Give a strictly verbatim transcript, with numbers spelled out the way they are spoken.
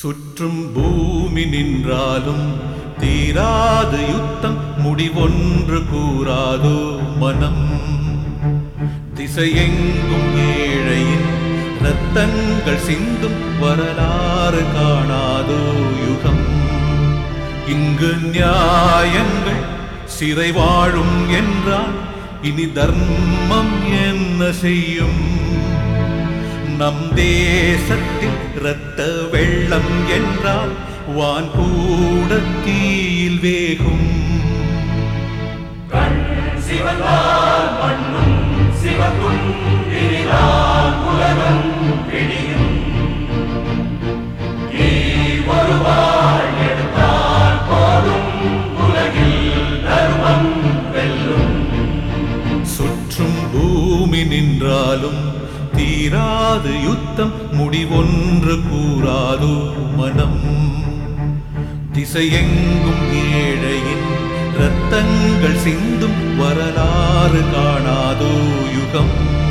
சுற்றும் பூமி நின்றாலும் தீராத யுத்தம் முடிவொன்று கூறாதோ மனம். திசையெங்கும் ஏழையின் இரத்தங்கள் சிந்தும் வரலாறு காணாதோ யுகம். இங்கு நியாயங்கள் சிறை வாழும் என்றால் இனி தர்மம் என்ன செய்யும்? நம் தேசத்தில் இரத்த வெள்ளம் என்றால் வான் கூட தீயில் வேகும். கண் சிவந்தால் மண்ணும் சிவக்கும், இனிதான் உலகம் விடியும். நீ ஒருவாள் எடுத்தால் போதும், உலகில் தர்மம் வெல்லும். சுற்றும் பூமி நின்றாலும் தீராது யுத்தம் முடிவொன்று கூறாதோ மனம். திசையெங்கும் ஏழையின் இரத்தங்கள் சிந்தும் வரலாறு காணாதோ யுகம்.